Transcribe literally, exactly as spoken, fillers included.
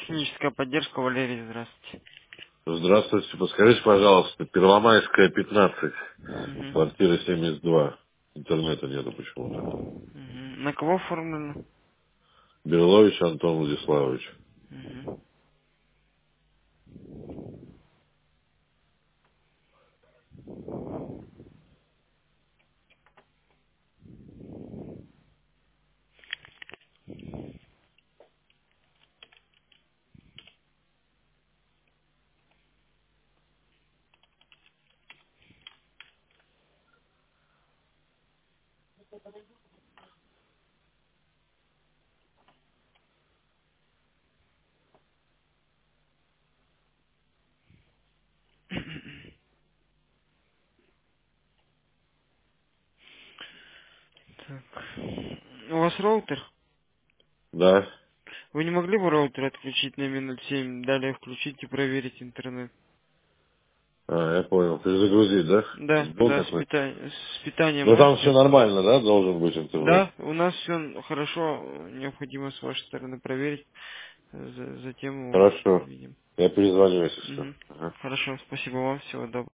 Техническая поддержка, Валерий, здравствуйте. Здравствуйте. Подскажите, пожалуйста, Первомайская, пятнадцать, Мгм. квартира семьдесят два. Интернета нету почему-то. Мгм. На кого оформлено? Берлович Антон Владиславович. Мгм. Так. У вас роутер? Да? Вы не могли бы роутер отключить на минут семь, далее включить и проверить интернет? А, я понял. Перезагрузить, да? Да, Был да, с, такой? пита- с питанием Ну там все можете? нормально, да? Должен быть интернет. Да, у нас все хорошо, необходимо с вашей стороны проверить, за- затем его Хорошо. видим. Я перезвоню, если что. Мгм. Ага. Хорошо, спасибо вам, всего доброго.